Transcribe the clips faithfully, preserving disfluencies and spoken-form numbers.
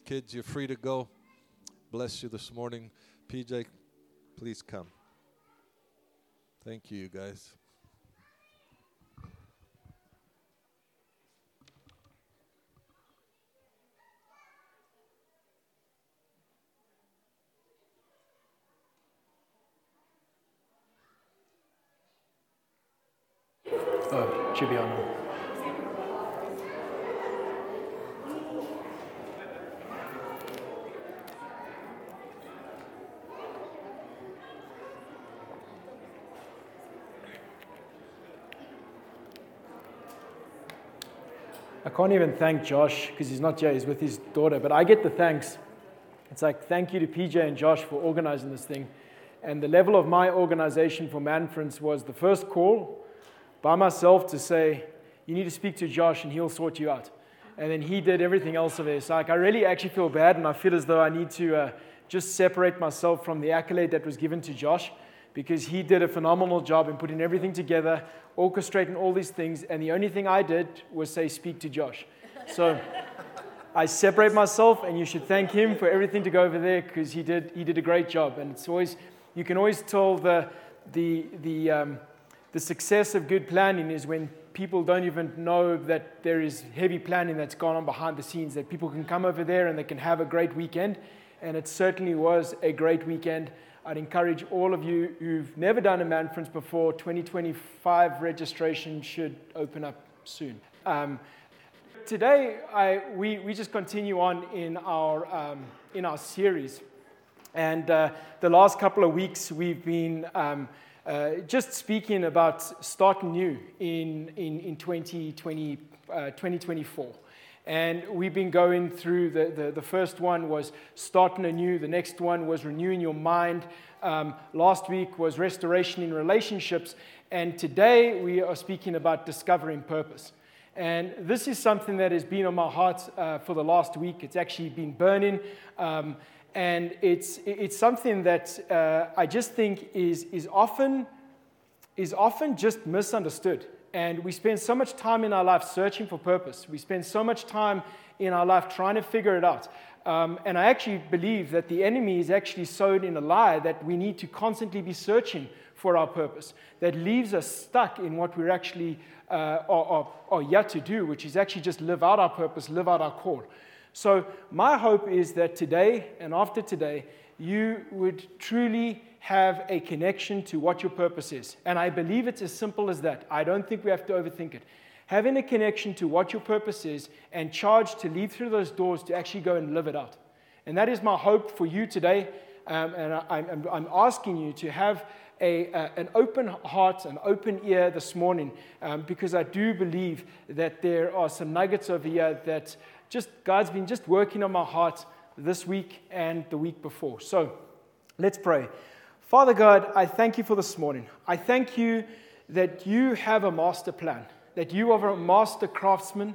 Kids, you're free to go. Bless you this morning. P J, please come. Thank you, you guys. Oh, Chibiano. I can't even thank Josh because he's not here, he's with his daughter, but I get the thanks. It's like, thank you to P J and Josh for organizing this thing. And the level of my organization for Manference was the first call by myself to say, you need to speak to Josh and he'll sort you out. And then he did everything else over there. So like, I really actually feel bad, and I feel as though I need to uh, just separate myself from the accolade that was given to Josh, because he did a phenomenal job in putting everything together, orchestrating all these things, and the only thing I did was say, speak to Josh. So I separate myself, and you should thank him for everything to go over there, because he did he did a great job. And it's always, you can always tell the the the um, the success of good planning is when people don't even know that there is heavy planning that's gone on behind the scenes, that people can come over there and they can have a great weekend. And it certainly was a great weekend. I'd encourage all of you who've never done a Manference before, twenty twenty-five registration should open up soon. Um, today, I, we, we just continue on in our, um, in our series. And uh, the last couple of weeks, we've been um, uh, just speaking about starting new in, in, in twenty twenty, uh, twenty twenty-four. And we've been going through, the, the, the first one was starting anew, the next one was renewing your mind. Um, last week was restoration in relationships. And today we are speaking about discovering purpose. And this is something that has been on my heart uh, for the last week. It's actually been burning. Um, and it's, it's something that uh, I just think is, is, often, is often just misunderstood. And we spend so much time in our life searching for purpose. We spend so much time in our life trying to figure it out. Um, and I actually believe that the enemy is actually sowed in a lie that we need to constantly be searching for our purpose. That leaves us stuck in what we're actually uh, are, are, are yet to do, which is actually just live out our purpose, live out our call. So my hope is that today and after today, you would truly have a connection to what your purpose is. And I believe it's as simple as that. I don't think we have to overthink it. Having a connection to what your purpose is and charged to lead through those doors to actually go and live it out. And that is my hope for you today. Um, and I, I'm, I'm asking you to have a, uh, an open heart, an open ear this morning, um, because I do believe that there are some nuggets over here that just God's been just working on my heart this week and the week before. So let's pray. Father God, I thank you for this morning. I thank you that you have a master plan, that you are a master craftsman.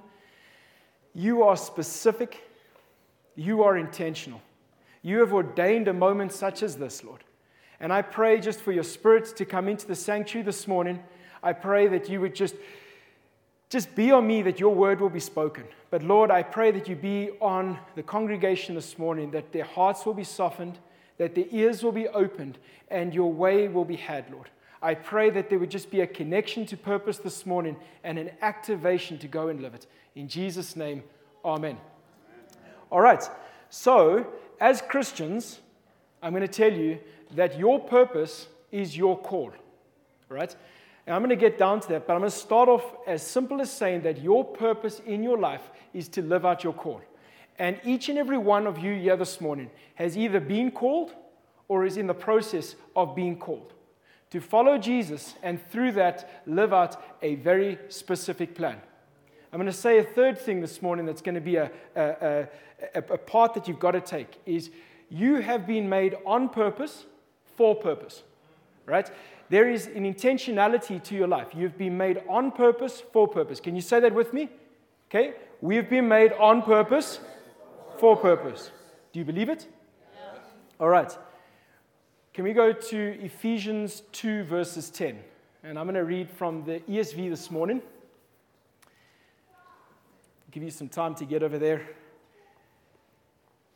You are specific. You are intentional. You have ordained a moment such as this, Lord. And I pray just for your Spirit to come into the sanctuary this morning. I pray that you would just, just be on me, that your word will be spoken. But Lord, I pray that you be on the congregation this morning, that their hearts will be softened, that their ears will be opened, and your way will be had, Lord. I pray that there would just be a connection to purpose this morning and an activation to go and live it. In Jesus' name, amen. All right, so as Christians, I'm going to tell you that your purpose is your call, all right? And I'm going to get down to that, but I'm going to start off as simple as saying that your purpose in your life is to live out your call. And each and every one of you here this morning has either been called or is in the process of being called to follow Jesus and through that live out a very specific plan. I'm going to say a third thing this morning that's going to be a, a, a, a part that you've got to take is you have been made on purpose for purpose, right? There is an intentionality to your life. You've been made on purpose for purpose. Can you say that with me? Okay, we've been made on purpose for purpose. Do you believe it? Yes. All right. Can we go to Ephesians two, verses ten? And I'm going to read from the E S V this morning. Give you some time to get over there.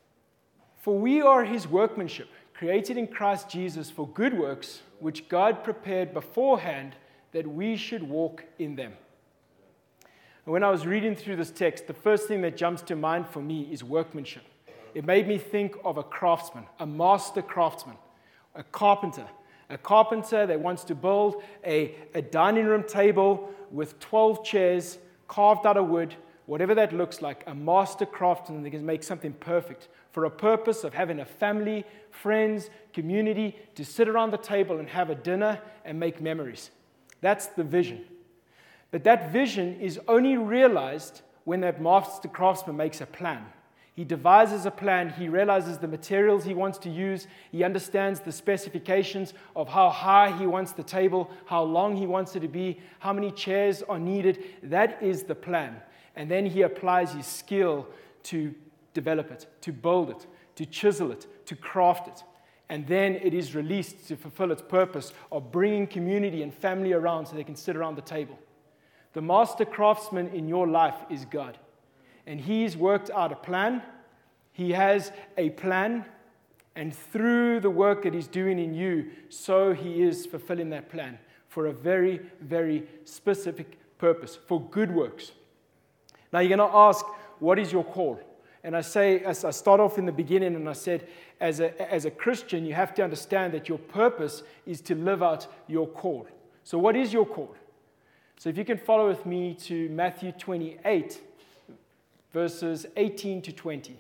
For we are his workmanship, created in Christ Jesus for good works, which God prepared beforehand that we should walk in them. And when I was reading through this text, the first thing that jumps to mind for me is workmanship. It made me think of a craftsman, a master craftsman, a carpenter. A carpenter that wants to build a, a dining room table with twelve chairs carved out of wood, whatever that looks like, a master craftsman that can make something perfect for a purpose of having a family, friends, community to sit around the table and have a dinner and make memories. That's the vision. But that vision is only realized when that master craftsman makes a plan. He devises a plan, he realizes the materials he wants to use, he understands the specifications of how high he wants the table, how long he wants it to be, how many chairs are needed. That is the plan. And then he applies his skill to develop it, to build it, to chisel it, to craft it. And then it is released to fulfill its purpose of bringing community and family around so they can sit around the table. The master craftsman in your life is God. And he's worked out a plan. He has a plan. And through the work that he's doing in you, so he is fulfilling that plan for a very, very specific purpose, for good works. Now you're going to ask, what is your call? And I say, as I start off in the beginning, and I said, as a, as a Christian, you have to understand that your purpose is to live out your call. So what is your call? So if you can follow with me to Matthew twenty-eight, verses eighteen to twenty.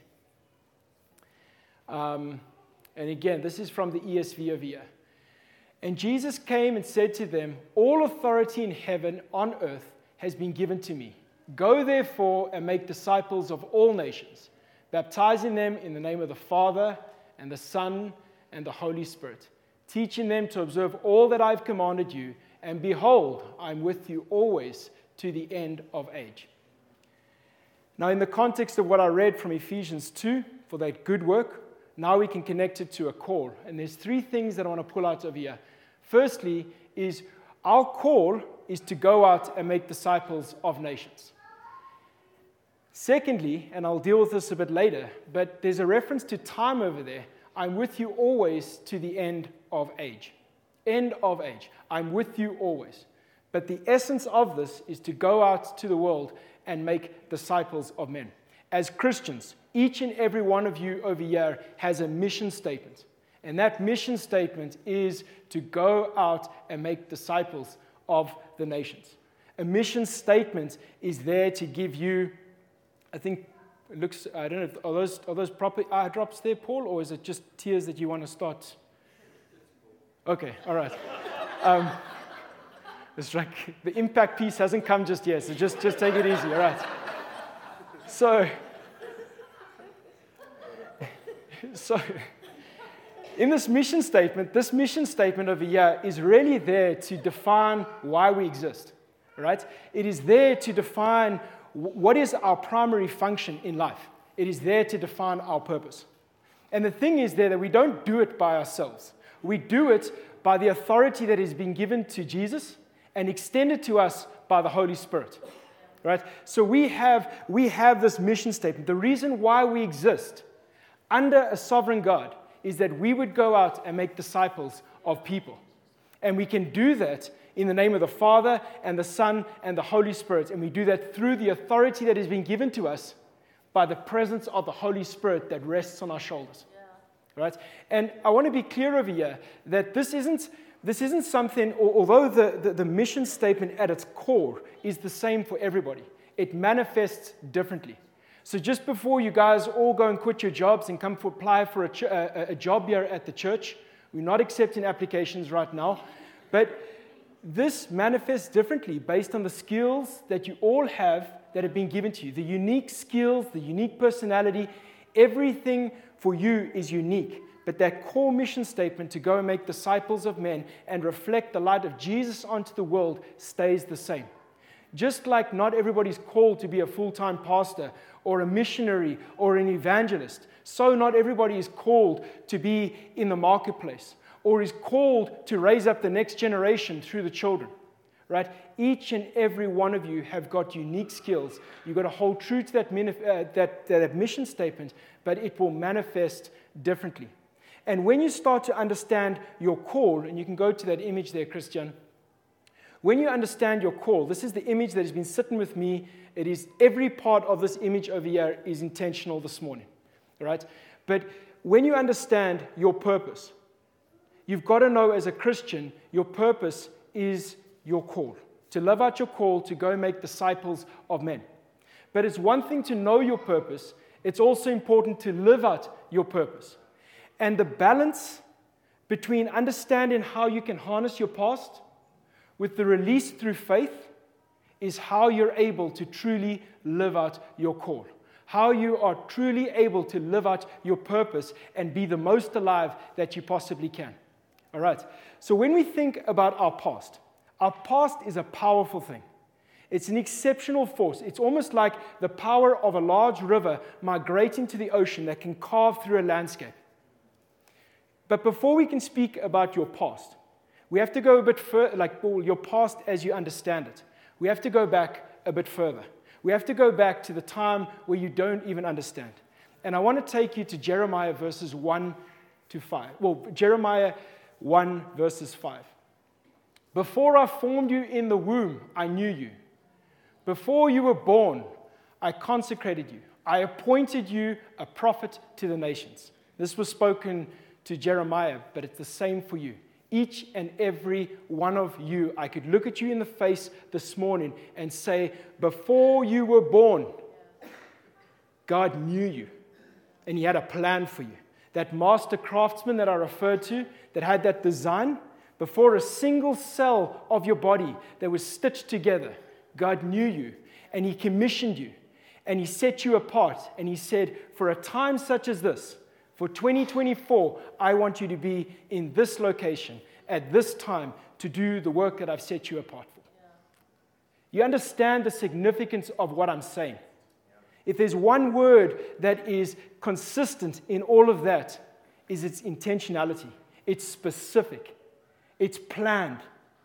Um, and again, this is from the E S V over here. And Jesus came and said to them, all authority in heaven, on earth, has been given to me. Go therefore and make disciples of all nations, baptizing them in the name of the Father and the Son and the Holy Spirit, teaching them to observe all that I've commanded you, and behold, I'm with you always to the end of age. Now, in the context of what I read from Ephesians two, for that good work, now we can connect it to a call. And there's three things that I want to pull out of here. Firstly, is our call is to go out and make disciples of nations. Secondly, and I'll deal with this a bit later, but there's a reference to time over there. I'm with you always to the end of age. End of age. I'm with you always. But the essence of this is to go out to the world and make disciples of men. As Christians, each and every one of you over here has a mission statement. And that mission statement is to go out and make disciples of the nations. A mission statement is there to give you, I think it looks, I don't know, are those, are those proper eye drops there, Paul, or is it just tears that you want to start? Okay, all right. Um, it's like the impact piece hasn't come just yet, so just, just take it easy, all right? So, so, in this mission statement, this mission statement over here is really there to define why we exist, right? It is there to define what is our primary function in life. It is there to define our purpose. And the thing is there that we don't do it by ourselves. We do it by the authority that has been given to Jesus and extended to us by the Holy Spirit, right? So we have, we have this mission statement. The reason why we exist under a sovereign God is that we would go out and make disciples of people. And we can do that in the name of the Father and the Son and the Holy Spirit. And we do that through the authority that has been given to us by the presence of the Holy Spirit that rests on our shoulders. Yeah. Right? And I want to be clear over here that this isn't, this isn't something, although the, the, the mission statement at its core is the same for everybody, it manifests differently. So just before you guys all go and quit your jobs and come for apply for a, ch- a, a job here at the church, we're not accepting applications right now, but this manifests differently based on the skills that you all have that have been given to you. The unique skills, the unique personality, everything for you is unique. But that core mission statement to go and make disciples of men and reflect the light of Jesus onto the world stays the same. Just like not everybody's called to be a full-time pastor or a missionary or an evangelist, so not everybody is called to be in the marketplace or is called to raise up the next generation through the children. right? Each and every one of you have got unique skills. You've got to hold true to that, minif- uh, that, that mission statement, but it will manifest differently. And when you start to understand your call, and you can go to that image there, Christian. When you understand your call, this is the image that has been sitting with me. It is every part of this image over here is intentional this morning, right? But when you understand your purpose, you've got to know as a Christian, your purpose is your call, to live out your call to go make disciples of men. But it's one thing to know your purpose. It's also important to live out your purpose. And the balance between understanding how you can harness your past with the release through faith is how you're able to truly live out your call. How you are truly able to live out your purpose and be the most alive that you possibly can. All right. So when we think about our past, our past is a powerful thing. It's an exceptional force. It's almost like the power of a large river migrating to the ocean that can carve through a landscape. But before we can speak about your past, we have to go a bit further, like well, your past as you understand it. We have to go back a bit further. We have to go back to the time where you don't even understand. And I want to take you to Jeremiah verses one to five. Well, Jeremiah one verses five. Before I formed you in the womb, I knew you. Before you were born, I consecrated you. I appointed you a prophet to the nations. This was spoken to Jeremiah, but it's the same for you. Each and every one of you, I could look at you in the face this morning and say, before you were born, God knew you, and He had a plan for you. That master craftsman that I referred to, that had that design, before a single cell of your body that was stitched together, God knew you, and He commissioned you, and He set you apart, and He said, for a time such as this, for twenty twenty-four, I want you to be in this location at this time to do the work that I've set you apart for. Yeah. You understand the significance of what I'm saying. If there's one word that is consistent in all of that, is its intentionality. It's specific. It's planned.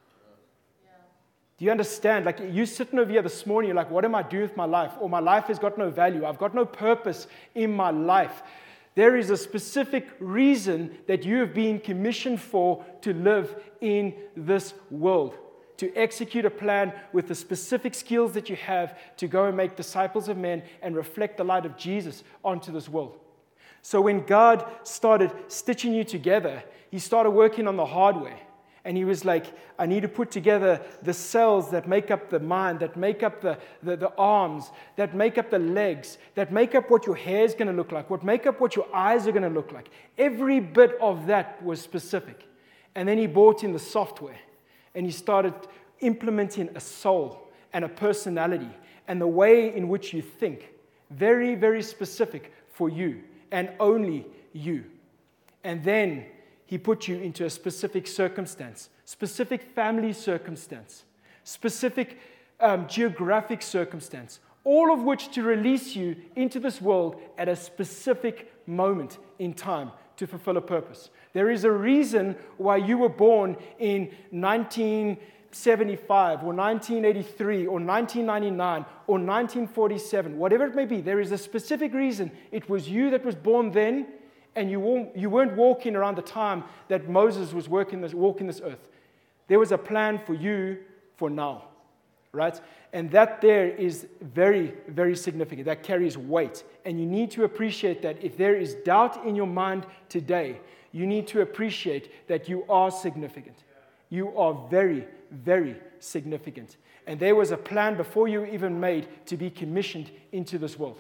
Yeah. Do you understand? Like you sitting over here this morning, you're like, what am I doing with my life? Or my life has got no value. I've got no purpose in my life. There is a specific reason that you have been commissioned for to live in this world, to execute a plan with the specific skills that you have to go and make disciples of men and reflect the light of Jesus onto this world. So when God started stitching you together, He started working on the hardware. And He was like, I need to put together the cells that make up the mind, that make up the, the, the arms, that make up the legs, that make up what your hair is going to look like, what make up what your eyes are going to look like. Every bit of that was specific. And then He brought in the software. And He started implementing a soul and a personality and the way in which you think. Very, very specific for you and only you. And then He put you into a specific circumstance, specific family circumstance, specific um, geographic circumstance, all of which to release you into this world at a specific moment in time to fulfill a purpose. There is a reason why you were born in nineteen seventy-five or nineteen eighty-three or nineteen ninety-nine or nineteen forty-seven, whatever it may be. There is a specific reason it was you that was born then. And you won't, you weren't walking around the time that Moses was working this, walking this earth. There was a plan for you for now, right? And that there is very, very significant. That carries weight. And you need to appreciate that if there is doubt in your mind today, you need to appreciate that you are significant. You are very, very significant. And there was a plan before you were even made to be commissioned into this world.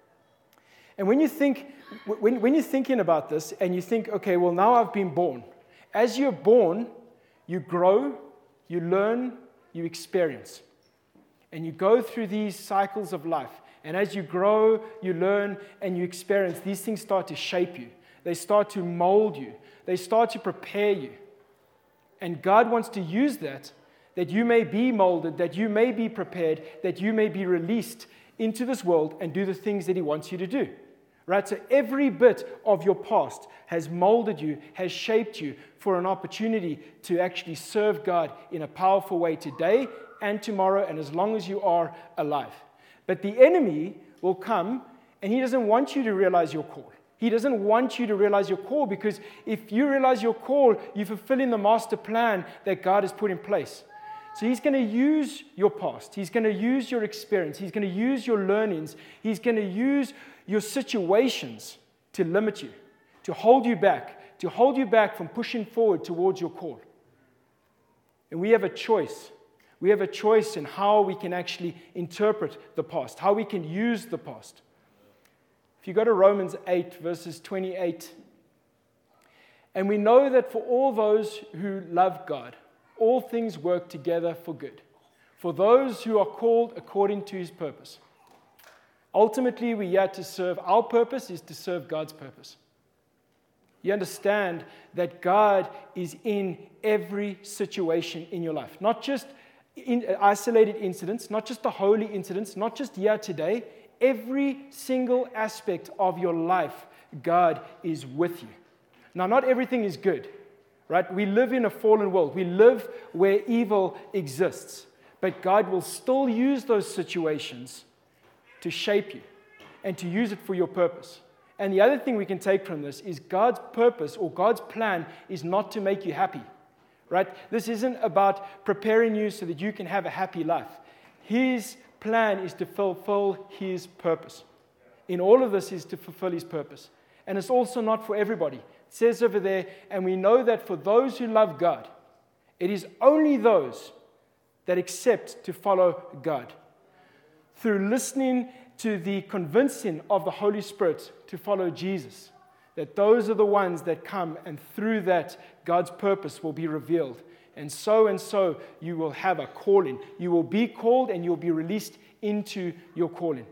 And when you think, when, when you're thinking about this and you think, okay, well, now I've been born. As you're born, you grow, you learn, you experience. And you go through these cycles of life. And as you grow, you learn, and you experience, these things start to shape you. They start to mold you. They start to prepare you. And God wants to use that, that you may be molded, that you may be prepared, that you may be released into this world and do the things that He wants you to do. Right? So every bit of your past has molded you, has shaped you for an opportunity to actually serve God in a powerful way today and tomorrow, and as long as you are alive. But the enemy will come, and he doesn't want you to realize your call. He doesn't want you to realize your call, because if you realize your call, you're fulfilling the master plan that God has put in place. So he's going to use your past. He's going to use your experience. He's going to use your learnings. He's going to use your situations to limit you, to hold you back, to hold you back from pushing forward towards your call. And we have a choice. We have a choice in how we can actually interpret the past, how we can use the past. If you go to Romans eight, verses twenty-eight, and we know that for all those who love God, all things work together for good, for those who are called according to his purpose. Ultimately, we are to serve. Our purpose is to serve God's purpose. You understand that God is in every situation in your life, not just in isolated incidents, not just the holy incidents, not just here today. Every single aspect of your life, God is with you. Now, not everything is good, right? We live in a fallen world. We live where evil exists. But God will still use those situations to shape you and to use it for your purpose. And the other thing we can take from this is God's purpose or God's plan is not to make you happy, right? This isn't about preparing you so that you can have a happy life. His plan is to fulfill his purpose. In all of this is to fulfill his purpose. And it's also not for everybody. It says over there, and we know that for those who love God, it is only those that accept to follow God. Through listening to the convincing of the Holy Spirit to follow Jesus, that those are the ones that come, and through that, God's purpose will be revealed. And so and so, you will have a calling. You will be called, and you'll be released into your calling.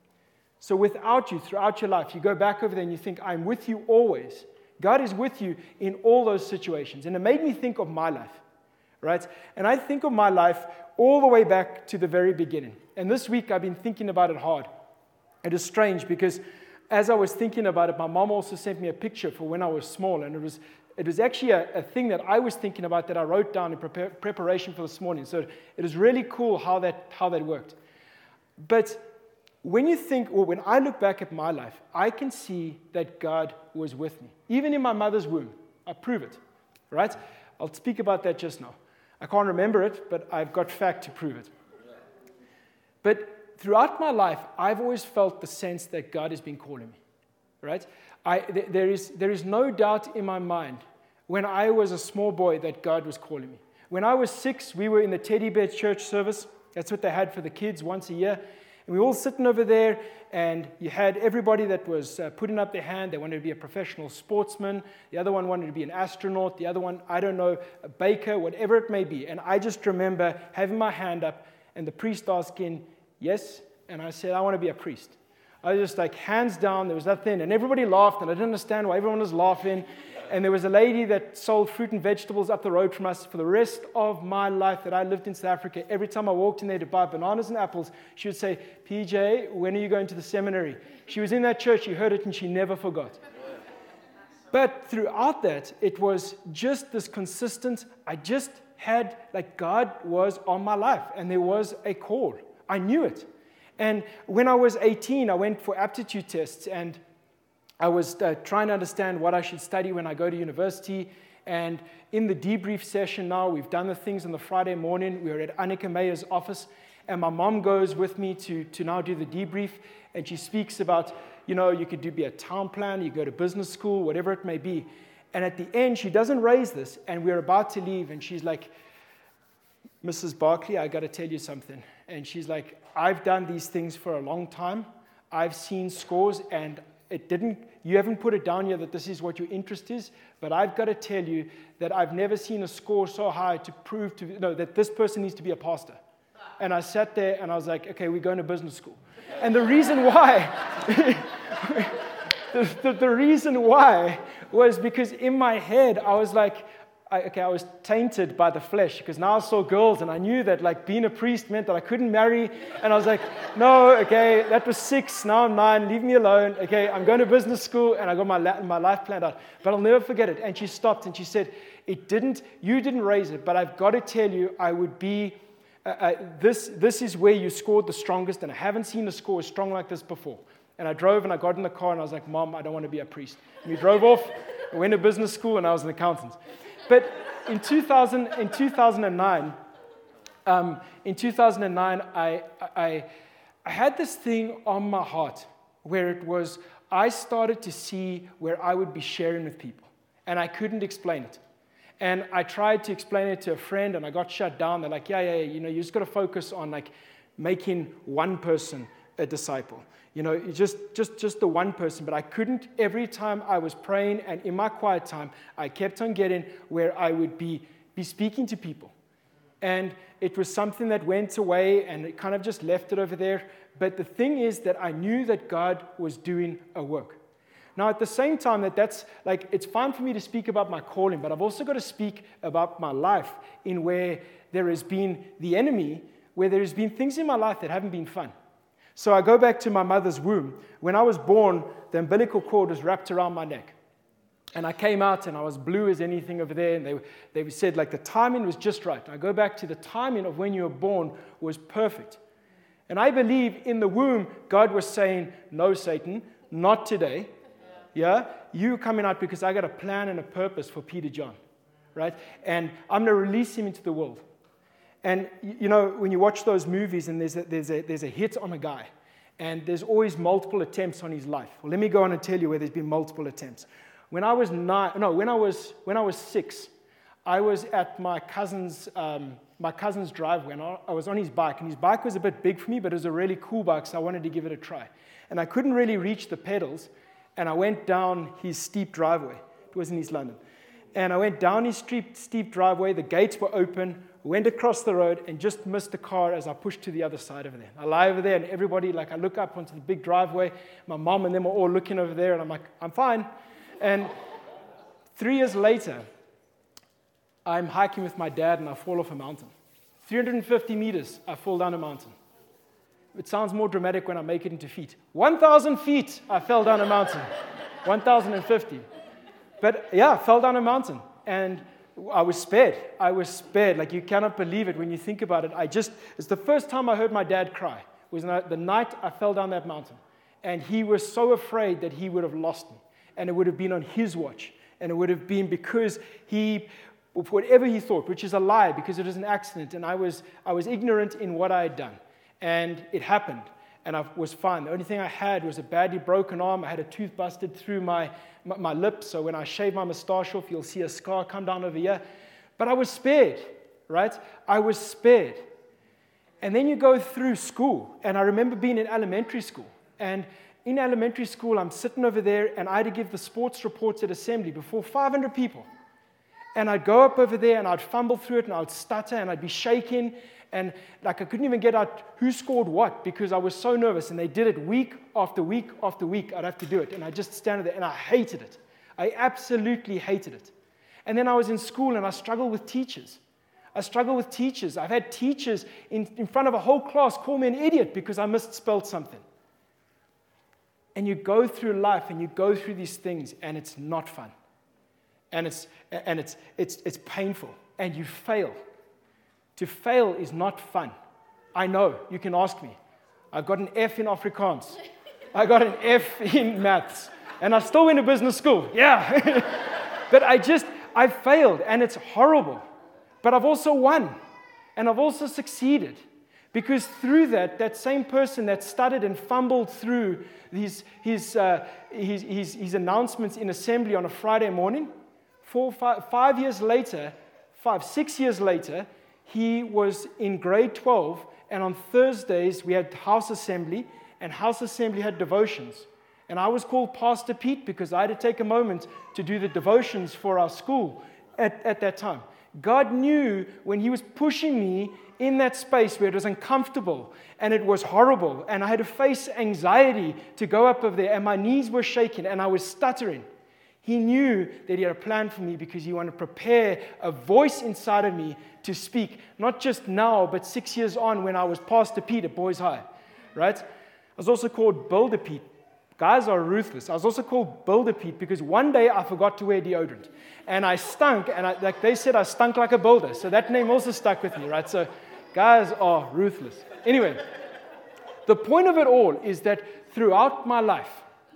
So without you, throughout your life, you go back over there and you think, I'm with you always. God is with you in all those situations. And it made me think of my life, right? And I think of my life all the way back to the very beginning. And this week, I've been thinking about it hard. It is strange because as I was thinking about it, my mom also sent me a picture for when I was small. And it was it was actually a, a thing that I was thinking about that I wrote down in prepare, preparation for this morning. So it is really cool how that how that worked. But when you think, or when I look back at my life, I can see that God was with me. Even in my mother's womb, I prove it, right? I'll speak about that just now. I can't remember it, but I've got fact to prove it. But throughout my life, I've always felt the sense that God has been calling me, right? I, th- there is, there is no doubt in my mind when I was a small boy that God was calling me. When I was six, we were in the Teddy Bear church service. That's what they had for the kids once a year. And we were all sitting over there, and you had everybody that was uh, putting up their hand. They wanted to be a professional sportsman. The other one wanted to be an astronaut. The other one, I don't know, a baker, whatever it may be. And I just remember having my hand up and the priest asking, yes? And I said, I want to be a priest. I was just like, hands down, there was nothing. And everybody laughed, and I didn't understand why everyone was laughing. And there was a lady that sold fruit and vegetables up the road from us for the rest of my life that I lived in South Africa. Every time I walked in there to buy bananas and apples, she would say, P J, when are you going to the seminary? She was in that church, she heard it, and she never forgot. But throughout that, it was just this consistent, I just had, like God was on my life, and there was a call. I knew it. And when I was eighteen, I went for aptitude tests, and I was uh, trying to understand what I should study when I go to university. And in the debrief session now, we've done the things on the Friday morning. We were at Annika Meyer's office, and my mom goes with me to, to now do the debrief. And she speaks about, you know, you could do be a town planner, you go to business school, whatever it may be. And at the end, she doesn't raise this, and we're about to leave, and she's like, Missus Barkley, I got to tell you something. And she's like, I've done these things for a long time. I've seen scores, and it didn't, you haven't put it down yet that this is what your interest is, but I've got to tell you that I've never seen a score so high to prove to, no, that this person needs to be a pastor. And I sat there and I was like, okay, we're going to business school. And the reason why, the, the, the reason why was because in my head, I was like, I, okay, I was tainted by the flesh because now I saw girls and I knew that like being a priest meant that I couldn't marry. And I was like, no, okay, that was six, now I'm nine, leave me alone. Okay, I'm going to business school and I got my, my life planned out. But I'll never forget it. And she stopped and she said, it didn't, you didn't raise it, but I've got to tell you, I would be, uh, uh, this, this is where you scored the strongest and I haven't seen a score as strong like this before. And I drove and I got in the car and I was like, Mom, I don't want to be a priest. And we drove off, I went to business school and I was an accountant. But in two thousand, in two thousand nine, um, in two thousand nine, I, I, I had this thing on my heart where it was, I started to see where I would be sharing with people, and I couldn't explain it. And I tried to explain it to a friend, and I got shut down. They're like, yeah, yeah, yeah, you know, you just got to focus on like making one person a disciple. You know, just, just, just the one person. But I couldn't, every time I was praying and in my quiet time, I kept on getting where I would be, be speaking to people. And it was something that went away and it kind of just left it over there. But the thing is that I knew that God was doing a work. Now, at the same time, that that's like, it's fine for me to speak about my calling, but I've also got to speak about my life in where there has been the enemy, where there has been things in my life that haven't been fun. So I go back to my mother's womb. When I was born, the umbilical cord was wrapped around my neck. And I came out and I was blue as anything over there. And they, they said like the timing was just right. I go back to the timing of when you were born was perfect. And I believe in the womb, God was saying, no, Satan, not today. Yeah, you coming out because I got a plan and a purpose for Peter John, right? And I'm going to release him into the world. And, you know, when you watch those movies and there's a, there's a, there's a hit on a guy, and there's always multiple attempts on his life. Well, let me go on and tell you where there's been multiple attempts. When I was nine, no, when I was when I was six, I was at my cousin's um, my cousin's driveway, and I, I was on his bike, and his bike was a bit big for me, but it was a really cool bike, so I wanted to give it a try. And I couldn't really reach the pedals, and I went down his steep driveway. It was in East London. And I went down his steep, steep driveway, the gates were open, went across the road and just missed the car as I pushed to the other side over there. I lie over there and everybody, like I look up onto the big driveway, my mom and them are all looking over there and I'm like, I'm fine. And three years later, I'm hiking with my dad and I fall off a mountain. three hundred fifty meters, I fall down a mountain. It sounds more dramatic when I make it into feet. one thousand feet, I fell down a mountain. one thousand fifty. But yeah, I fell down a mountain and I was spared. I was spared. Like you cannot believe it when you think about it. I just, it's the first time I heard my dad cry. It was the night I fell down that mountain. And he was so afraid that he would have lost me. And it would have been on his watch. And it would have been because he, whatever he thought, which is a lie because it was an accident. And I was, I was ignorant in what I had done. And it happened. And I was fine. The only thing I had was a badly broken arm. I had a tooth busted through my, my, my lip. So when I shave my mustache off, you'll see a scar come down over here. But I was spared, right? I was spared. And then you go through school. And I remember being in elementary school. And in elementary school, I'm sitting over there, and I had to give the sports reports at assembly before five hundred people. And I'd go up over there, and I'd fumble through it, and I'd stutter, and I'd be shaking. And like I couldn't even get out who scored what because I was so nervous. And they did it week after week after week. I'd have to do it. And I just stand there and I hated it. I absolutely hated it. And then I was in school and I struggled with teachers. I struggled with teachers. I've had teachers in, in front of a whole class call me an idiot because I misspelled something. And you go through life and you go through these things and it's not fun. And it's and it's it's it's painful. And you fail. To fail is not fun. I know, you can ask me. I got an F in Afrikaans. I got an F in maths. And I still went to business school. Yeah. But I just, I failed and it's horrible. But I've also won. And I've also succeeded. Because through that, that same person that stuttered and fumbled through his, his, uh, his, his, his announcements in assembly on a Friday morning, four, five, five years later, five, six years later, he was in grade twelve, and on Thursdays we had house assembly, and house assembly had devotions. And I was called Pastor Pete because I had to take a moment to do the devotions for our school at, at that time. God knew when he was pushing me in that space where it was uncomfortable, and it was horrible, and I had to face anxiety to go up over there, and my knees were shaking, and I was stuttering. He knew that he had a plan for me because he wanted to prepare a voice inside of me to speak, not just now, but six years on when I was Pastor Pete at Boys High, right? I was also called Builder Pete. Guys are ruthless. I was also called Builder Pete because one day I forgot to wear deodorant. And I stunk, and I, like they said, I stunk like a builder. So that name also stuck with me, right? So guys are ruthless. Anyway, the point of it all is that throughout my life,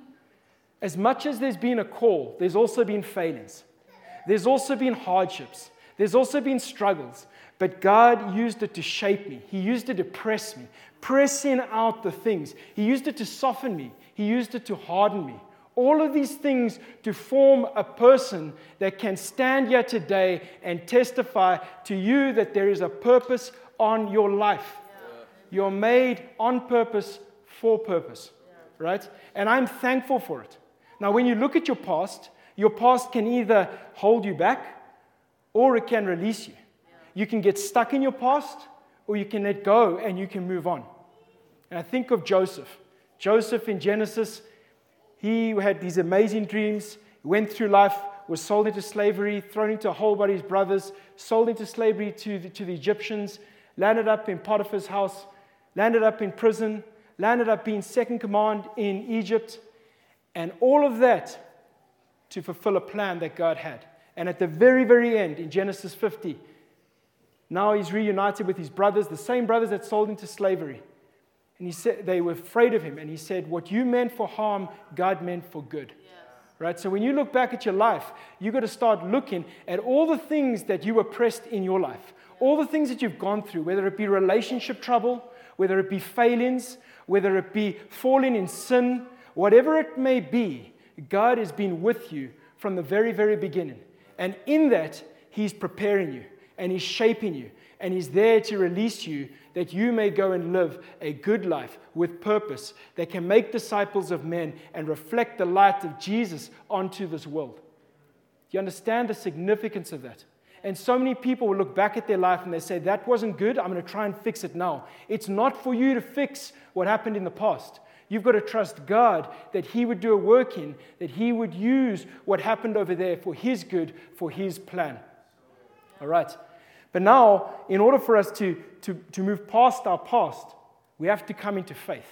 as much as there's been a call, there's also been failings. There's also been hardships. There's also been struggles. But God used it to shape me. He used it to press me, pressing out the things. He used it to soften me. He used it to harden me. All of these things to form a person that can stand here today and testify to you that there is a purpose on your life. Yeah. You're made on purpose for purpose, yeah. Right? And I'm thankful for it. Now, when you look at your past, your past can either hold you back or it can release you. Yeah. You can get stuck in your past or you can let go and you can move on. And I think of Joseph. Joseph in Genesis, he had these amazing dreams, went through life, was sold into slavery, thrown into a hole by his brothers, sold into slavery to the, to the Egyptians, landed up in Potiphar's house, landed up in prison, landed up being second command in Egypt, and all of that to fulfill a plan that God had. And at the very, very end, in Genesis fifty, now he's reunited with his brothers, the same brothers that sold him to slavery. And he said they were afraid of him. And he said, what you meant for harm, God meant for good. Yes. Right? So when you look back at your life, you've got to start looking at all the things that you oppressed in your life. All the things that you've gone through, whether it be relationship trouble, whether it be failings, whether it be falling in sin, whatever it may be, God has been with you from the very, very beginning. And in that, He's preparing you and He's shaping you and He's there to release you that you may go and live a good life with purpose that can make disciples of men and reflect the light of Jesus onto this world. Do you understand the significance of that? And so many people will look back at their life and they say, that wasn't good, I'm going to try and fix it now. It's not for you to fix what happened in the past. You've got to trust God that He would do a work in, that He would use what happened over there for His good, for His plan. All right. But now, in order for us to, to, to move past our past, we have to come into faith.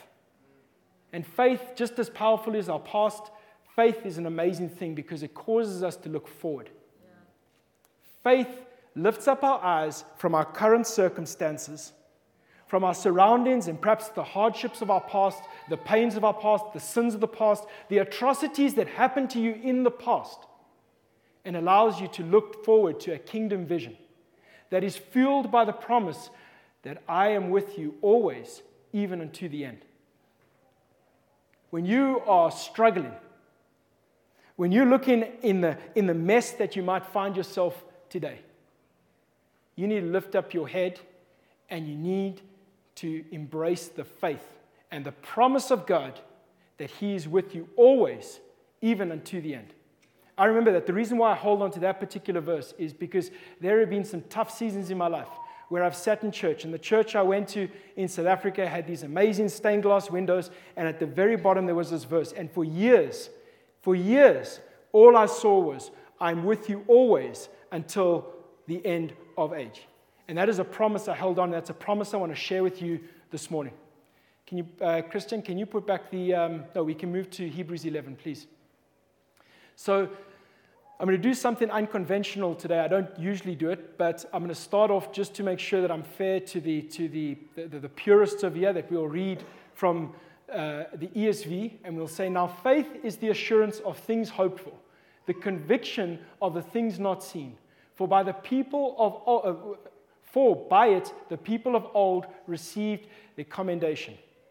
And faith, just as powerful as our past, faith is an amazing thing because it causes us to look forward. Faith lifts up our eyes from our current circumstances, from our surroundings and perhaps the hardships of our past, the pains of our past, the sins of the past, the atrocities that happened to you in the past, and allows you to look forward to a kingdom vision that is fueled by the promise that I am with you always, even unto the end. When you are struggling, when you're looking in the, in the mess that you might find yourself today, you need to lift up your head and you need to embrace the faith and the promise of God that He is with you always, even unto the end. I remember that the reason why I hold on to that particular verse is because there have been some tough seasons in my life where I've sat in church, and the church I went to in South Africa had these amazing stained glass windows, and at the very bottom there was this verse, and for years, for years, all I saw was, I'm with you always until the end of age. And that is a promise I held on. That's a promise I want to share with you this morning. Can you, uh, Christian, can you put back the, um, no, we can move to Hebrews eleven, please. So I'm going to do something unconventional today. I don't usually do it, but I'm going to start off just to make sure that I'm fair to the to the, the, the purists over here, that we'll read from uh, the E S V, and we'll say, now faith is the assurance of things hoped for, the conviction of the things not seen. For by the people of uh, for by it the people of old received the commendation.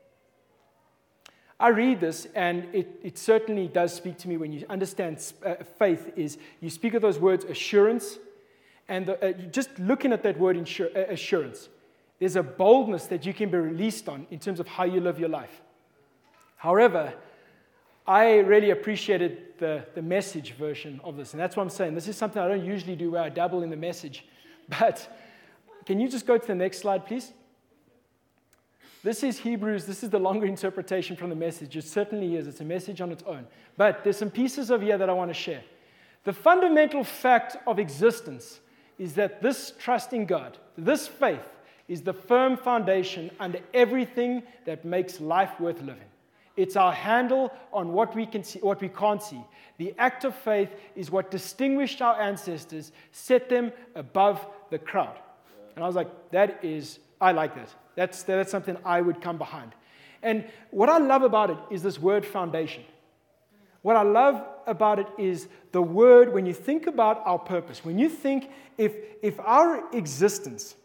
I read this, and it, it certainly does speak to me when you understand uh, faith is, you speak of those words assurance, and the, uh, just looking at that word insur- uh, assurance, there's a boldness that you can be released on in terms of how you live your life. However, I really appreciated the, the message version of this, and that's what I'm saying. This is something I don't usually do where I dabble in the message, but can you just go to the next slide, please? This is Hebrews. This is the longer interpretation from the message. It certainly is. It's a message on its own. But there's some pieces of here that I want to share. The fundamental fact of existence is that this trust in God, this faith, is the firm foundation under everything that makes life worth living. It's our handle on what we can see, what we can't see. The act of faith is what distinguished our ancestors, set them above the crowd. And I was like, that is, I like that. That's, that's something I would come behind. And what I love about it is this word foundation. What I love about it is the word, when you think about our purpose, when you think if, if our existence,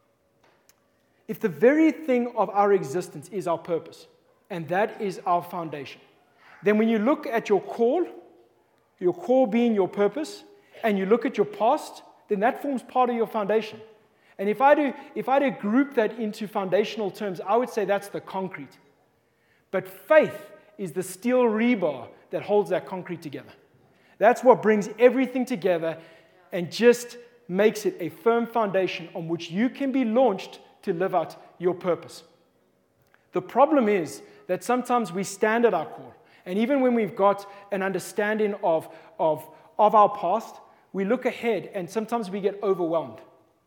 if the very thing of our existence is our purpose, and that is our foundation, then when you look at your call, your call being your purpose, and you look at your past, then that forms part of your foundation. And if I do, if I do group that into foundational terms, I would say that's the concrete. But faith is the steel rebar that holds that concrete together. That's what brings everything together and just makes it a firm foundation on which you can be launched to live out your purpose. The problem is that sometimes we stand at our call, and even when we've got an understanding of, of, of our past, we look ahead and sometimes we get overwhelmed.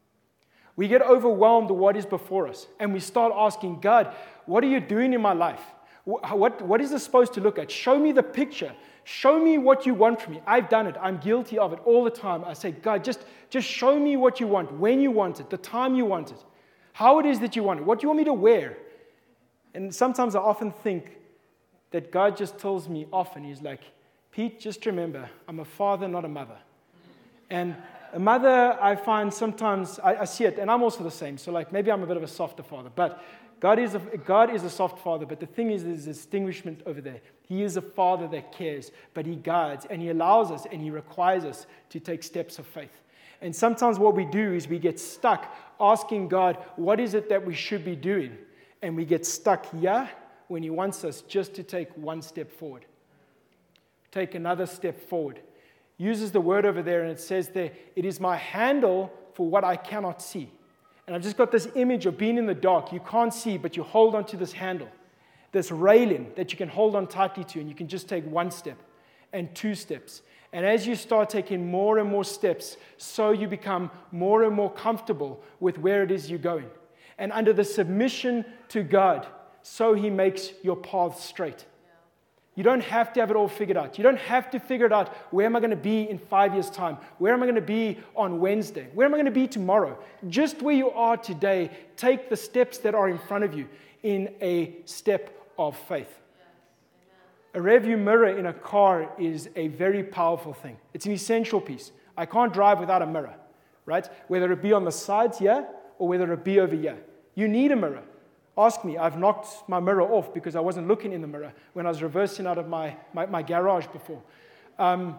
We get overwhelmed with what is before us, and we start asking, God, what are you doing in my life? What, what is this supposed to look at? Show me the picture. Show me what you want from me. I've done it. I'm guilty of it all the time. I say, God, just, just show me what you want, when you want it, the time you want it, how it is that you want it, what do you want me to wear? And sometimes I often think that God just tells me often, he's like, Pete, just remember, I'm a father, not a mother. And a mother, I find sometimes, I, I see it, and I'm also the same, so like maybe I'm a bit of a softer father, but God is a, God is a soft father, but the thing is, there's a distinguishment over there. He is a father that cares, but he guides, and he allows us, and he requires us to take steps of faith. And sometimes what we do is we get stuck asking God, what is it that we should be doing? And we get stuck here when he wants us just to take one step forward. Take another step forward. Uses the word over there, and it says there, it is my handle for what I cannot see. And I've just got this image of being in the dark. You can't see, but you hold onto this handle, this railing that you can hold on tightly to, and you can just take one step and two steps. And as you start taking more and more steps, so you become more and more comfortable with where it is you're going. And under the submission to God, so he makes your path straight. You don't have to have it all figured out. You don't have to figure it out, where am I going to be in five years' time? Where am I going to be on Wednesday? Where am I going to be tomorrow? Just where you are today, take the steps that are in front of you in a step of faith. A rearview mirror in a car is a very powerful thing. It's an essential piece. I can't drive without a mirror, right? Whether it be on the sides here or whether it be over here. You need a mirror. Ask me, I've knocked my mirror off because I wasn't looking in the mirror when I was reversing out of my, my, my garage before. Um,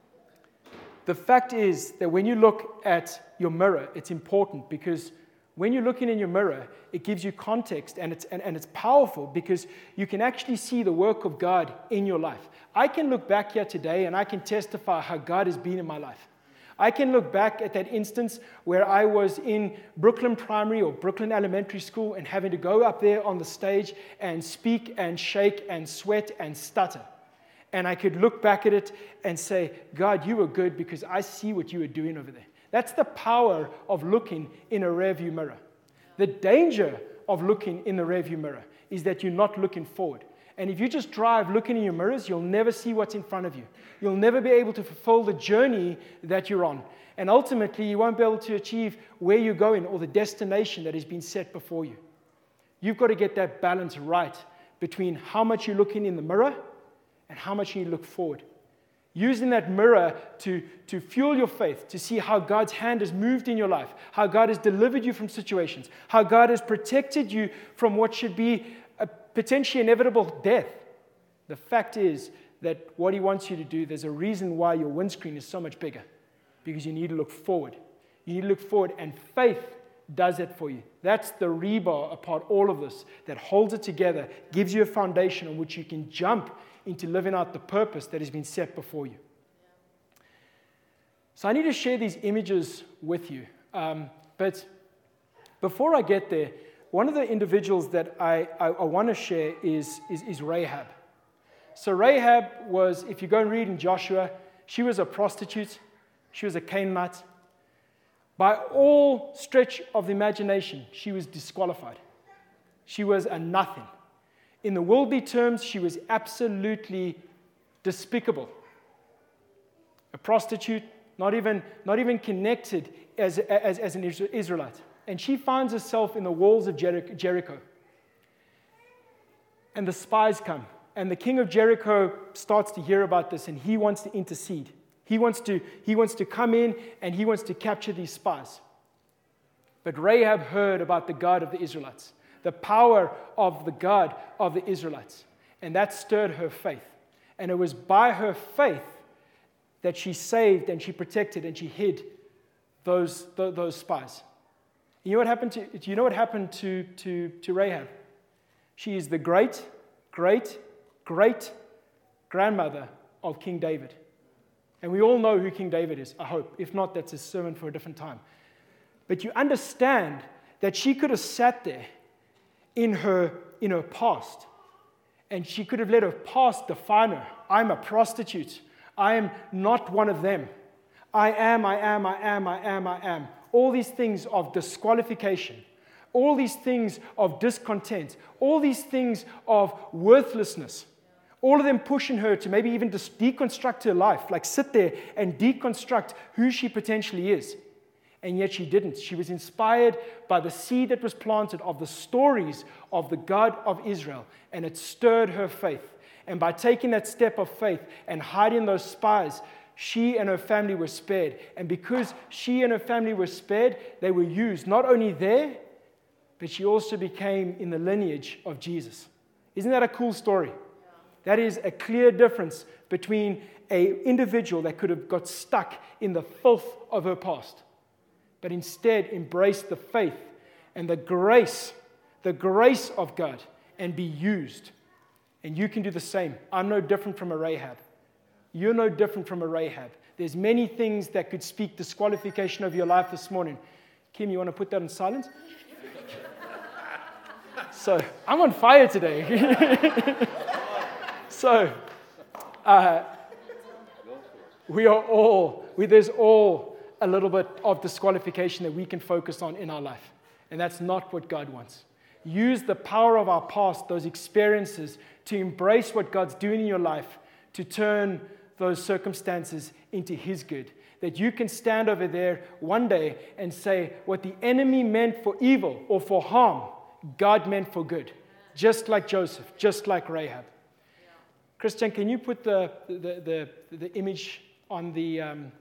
the fact is that when you look at your mirror, it's important because when you're looking in your mirror, it gives you context, and it's, and, and it's powerful because you can actually see the work of God in your life. I can look back here today and I can testify how God has been in my life. I can look back at that instance where I was in Brooklyn Primary or Brooklyn Elementary School and having to go up there on the stage and speak and shake and sweat and stutter. And I could look back at it and say, God, you were good because I see what you were doing over there. That's the power of looking in a rearview mirror. The danger of looking in the rearview mirror is that you're not looking forward. And if you just drive looking in your mirrors, you'll never see what's in front of you. You'll never be able to fulfill the journey that you're on. And ultimately, you won't be able to achieve where you're going or the destination that has been set before you. You've got to get that balance right between how much you're looking in the mirror and how much you look forward. Using that mirror to, to fuel your faith, to see how God's hand has moved in your life, how God has delivered you from situations, how God has protected you from what should be a potentially inevitable death. The fact is that what he wants you to do, there's a reason why your windscreen is so much bigger, because you need to look forward. You need to look forward, and faith does it for you. That's the rebar apart all of this that holds it together, gives you a foundation on which you can jump into living out the purpose that has been set before you. So I need to share these images with you. Um, but before I get there, one of the individuals that I, I, I want to share is, is, is Rahab. So Rahab was, if you go and read in Joshua, She was a prostitute. She was a Canaanite. By all stretch of the imagination, she was disqualified. She was a nothing. In the worldly terms, she was absolutely despicable. A prostitute, not even, not even connected as, as, as an Israelite. And she finds herself in the walls of Jericho. And the spies come. And the king of Jericho starts to hear about this, and he wants to intercede. He wants to, he wants to come in, and he wants to capture these spies. But Rahab heard about the God of the Israelites, the power of the God of the Israelites. And that stirred her faith. And it was by her faith that she saved and she protected and she hid those, those, those spies. You know what happened to, you know what happened to, to, to Rahab? She is the great, great, great grandmother of King David. And we all know who King David is, I hope. If not, that's a sermon for a different time. But you understand that she could have sat there in her, in her past, and she could have let her past define her. I'm a prostitute. I am not one of them. I am, I am, I am, I am, I am. All these things of disqualification, all these things of discontent, all these things of worthlessness, all of them pushing her to maybe even just deconstruct her life, like sit there and deconstruct who she potentially is. And yet she didn't. She was inspired by the seed that was planted of the stories of the God of Israel, and it stirred her faith. And by taking that step of faith and hiding those spies, she and her family were spared. And because she and her family were spared, they were used not only there, but she also became in the lineage of Jesus. Isn't that a cool story? That is a clear difference between an individual that could have got stuck in the filth of her past, but instead embraced the faith and the grace, the grace of God, and be used. And you can do the same. I'm no different from a Rahab. You're no different from a Rahab. There's many things that could speak disqualification of your life this morning. Kim, you want to put that in silence? So, I'm on fire today. So, uh, we are all, we, there's all a little bit of disqualification that we can focus on in our life. And that's not what God wants. Use the power of our past, those experiences, to embrace what God's doing in your life, to turn those circumstances into His good. That you can stand over there one day and say, what the enemy meant for evil or for harm, God meant for good. Just like Joseph, just like Rahab. Christian, can you put the, the, the, the image on the... Um...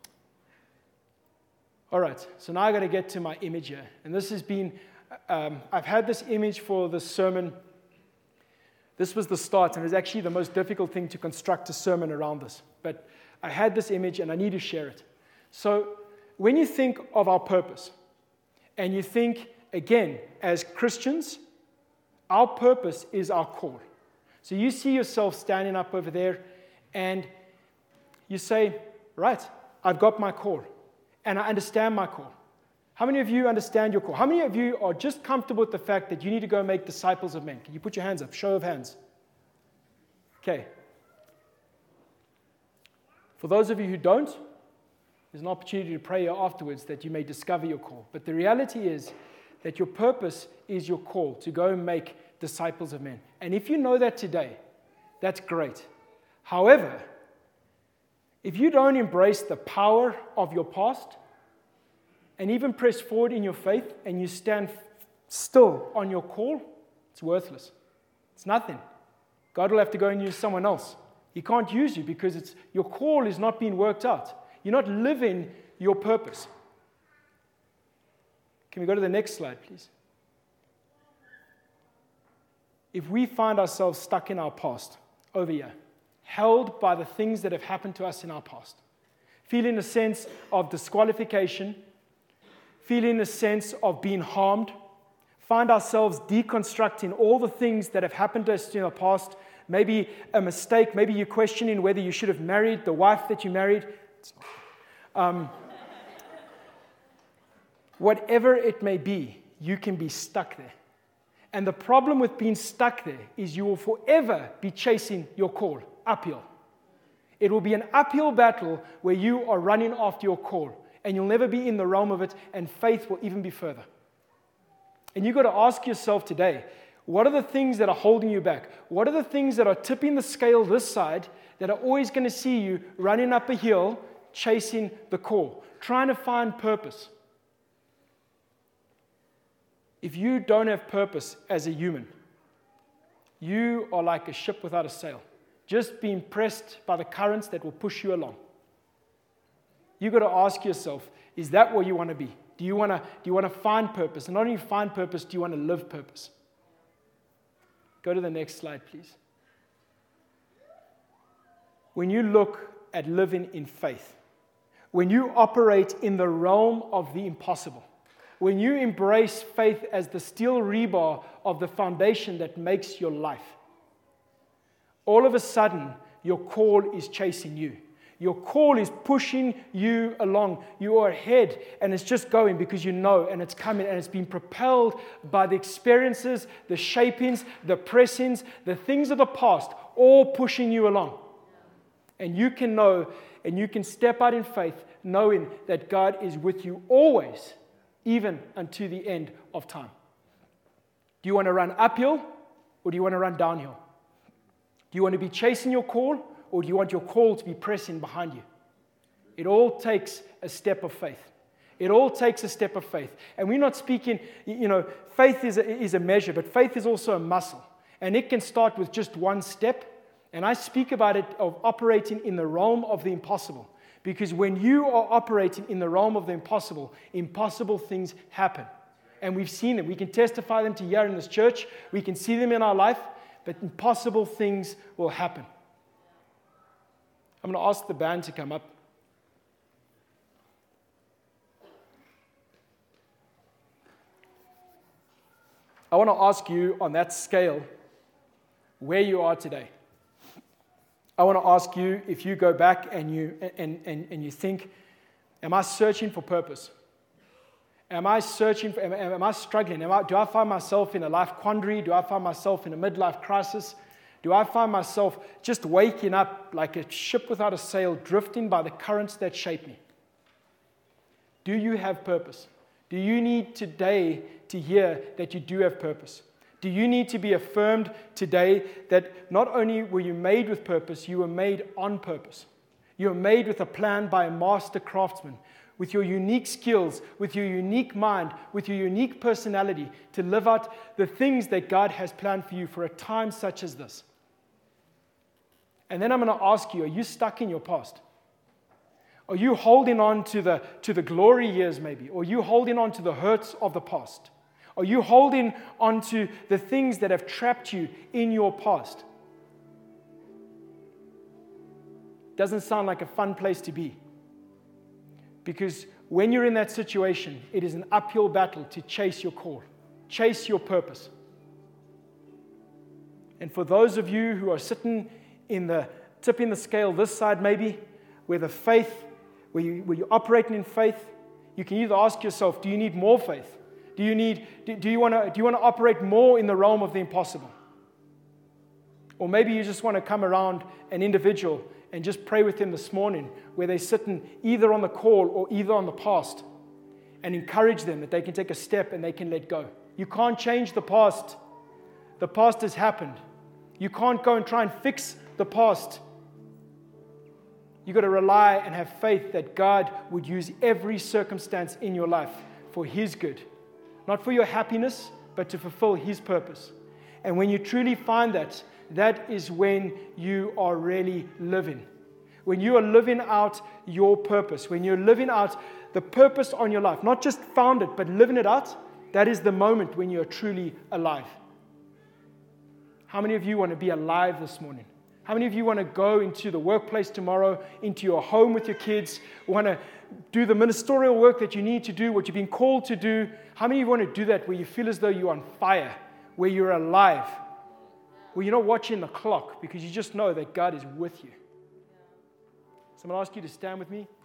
All right, so now I've got to get to my image here. And this has been... Um, I've had this image for this sermon. This was the start, and it was actually the most difficult thing to construct a sermon around this. But I had this image, and I need to share it. So when you think of our purpose, and you think, again, as Christians, our purpose is our call. So you see yourself standing up over there, and you say, right, I've got my call, and I understand my call. How many of you understand your call? How many of you are just comfortable with the fact that you need to go make disciples of men? Can you put your hands up? Show of hands. Okay. For those of you who don't, there's an opportunity to pray afterwards that you may discover your call. But the reality is that your purpose is your call to go and make disciples of men. And if you know that today, that's great. However, if you don't embrace the power of your past, and even press forward in your faith, and you stand still on your call, it's worthless. It's nothing. God will have to go and use someone else. He can't use you because it's, your call is not being worked out. You're not living your purpose. Can we go to the next slide, please? If we find ourselves stuck in our past, over here, held by the things that have happened to us in our past, feeling a sense of disqualification, feeling a sense of being harmed, find ourselves deconstructing all the things that have happened to us in the past, maybe a mistake, maybe you're questioning whether you should have married the wife that you married. It's not. Um, whatever it may be, you can be stuck there. And the problem with being stuck there is you will forever be chasing your call uphill. It will be an uphill battle where you are running after your call, and you'll never be in the realm of it, and faith will even be further. And you've got to ask yourself today, what are the things that are holding you back? What are the things that are tipping the scale this side that are always going to see you running up a hill, chasing the call, trying to find purpose? If you don't have purpose as a human, you are like a ship without a sail, just being pressed by the currents that will push you along. You've got to ask yourself, is that where you want to be? Do you want to, do you want to find purpose? And not only find purpose, do you want to live purpose? Go to the next slide, please. When you look at living in faith, when you operate in the realm of the impossible, when you embrace faith as the steel rebar of the foundation that makes your life, all of a sudden, your call is chasing you. Your call is pushing you along. You are ahead, and it's just going because you know, and it's coming, and it's being propelled by the experiences, the shapings, the pressings, the things of the past, all pushing you along. And you can know, and you can step out in faith, knowing that God is with you always, even unto the end of time. Do you want to run uphill, or do you want to run downhill? Do you want to be chasing your call, or do you want your call to be pressing behind you? It all takes a step of faith. It all takes a step of faith. And we're not speaking, you know, faith is a, is a measure, but faith is also a muscle. And it can start with just one step. And I speak about it of operating in the realm of the impossible. Because when you are operating in the realm of the impossible, impossible things happen. And we've seen them. We can testify them to here in this church. We can see them in our life. But impossible things will happen. I'm going to ask the band to come up. I want to ask you on that scale where you are today. I want to ask you if you go back and you and, and, and you think, am I searching for purpose? Am I searching for, am, am I struggling? Am I, do I find myself in a life quandary? Do I find myself in a midlife crisis? Do I find myself just waking up like a ship without a sail, drifting by the currents that shape me? Do you have purpose? Do you need today to hear that you do have purpose? Do you need to be affirmed today that not only were you made with purpose, you were made on purpose? You were made with a plan by a master craftsman, with your unique skills, with your unique mind, with your unique personality to live out the things that God has planned for you for a time such as this. And then I'm going to ask you, are you stuck in your past? Are you holding on to the, to the glory years maybe? Or are you holding on to the hurts of the past? Are you holding on to the things that have trapped you in your past? Doesn't sound like a fun place to be. Because when you're in that situation, it is an uphill battle to chase your call, chase your purpose. And for those of you who are sitting in the tipping the scale this side maybe, where the faith, where, you, where you're operating in faith, you can either ask yourself, do you need more faith? Do you need? Do, do you want to? Do you want to operate more in the realm of the impossible? Or maybe you just want to come around an individual and just pray with them this morning, where they're sitting either on the call or either on the past, and encourage them that they can take a step and they can let go. You can't change the past. The past has happened. You can't go and try and fix the past. You've got to rely and have faith that God would use every circumstance in your life for His good. Not for your happiness, but to fulfill His purpose. And when you truly find that, that is when you are really living. When you are living out your purpose, when you're living out the purpose on your life, not just found it, but living it out, that is the moment when you are truly alive. How many of you want to be alive this morning? How many of you want to go into the workplace tomorrow, into your home with your kids, want to do the ministerial work that you need to do, what you've been called to do? How many of you want to do that where you feel as though you're on fire, where you're alive, where you're not watching the clock because you just know that God is with you? So I'm going to ask you to stand with me.